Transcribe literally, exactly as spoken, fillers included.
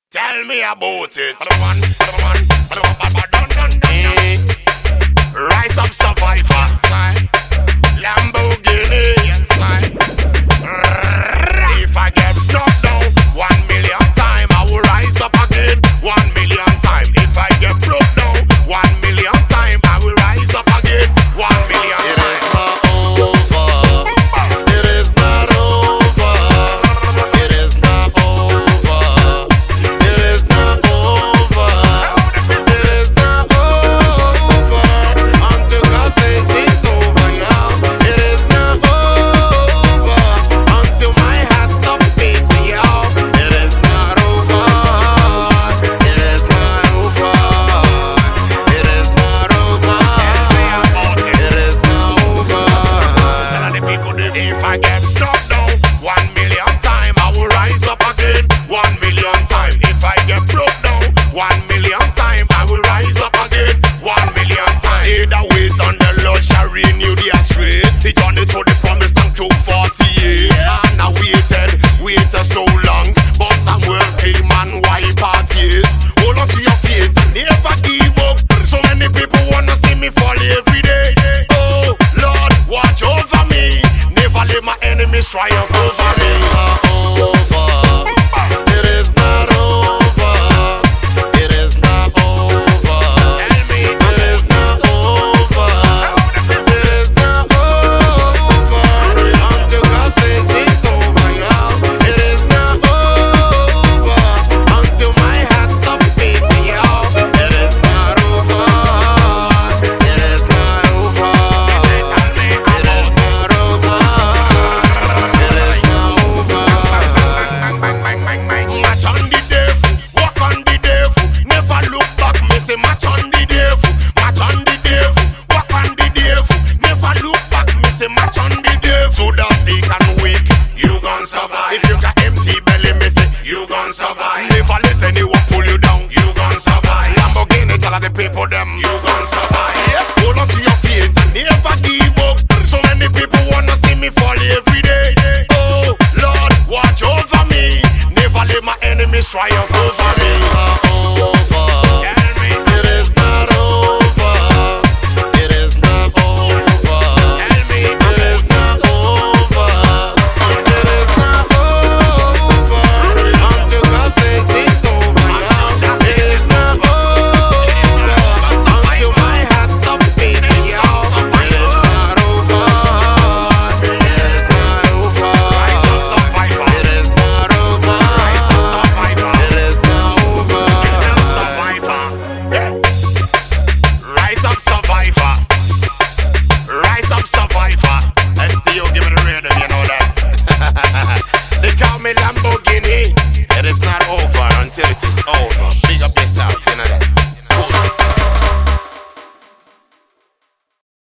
Tell me about it. Rise up, survivor. Lamborghini. If I get knocked down one million times, I will rise up again one million times. If I get broke down one million times, I will rise up again one million times. It is not over. It is not over. It is not over. It is not over. It is not over. Until God says it's over, y'all. It is not over. Until my heart stops beating, y'all. It is not over. It is not over. It is not over. It is not over. If I get knocked down one million times, I will rise up again one million times. If I get broke down one million times, I will rise up again one million times. They that wait on the Lord shall renew their strength. The journey to the promised land took forty years, and I waited, waited so long, but Samuel came and wiped out tears. Hold on to your faith and never give up. So many people wanna see me fall every day. Oh Lord, watch over me. Never let my enemies triumph over me. It is not over. It is not over. It is not over. Tell me, It is not over. It is not over. Until God says it's over, y'all. It is not over. Until my heart stops beating, y'all. It is not over. It is not over. tell me, It is not over. It is not over. bang, bang, bang, bang. Match on the devil, walk on the devil. Never look back, me say match on the devil. Match on the devil, walk on the devil. Never look back, me say match on the devil. So the sick and weak, you gon' survive. If you got empty belly, me say you gon' survive. Never let anyone pull you down, you gon' survive. Lamborghini, tell all the people them, you gon' survive. Hold on to your faith and never give up. So many people wanna see me fall every day. Oh Lord, watch over me. Never let my enemies triumph over me. It is not over. Tell me, It is not over. It is not over. tell me, It is not over. It is not over. Until God says it's over, y'all. It is not over. Until my heart stops beating, y'all. It is not over. It is not over. rise up, survivor. It is not over. Rise up, survivor. It is not over. Survivor. Yeah. Rise up, survivor.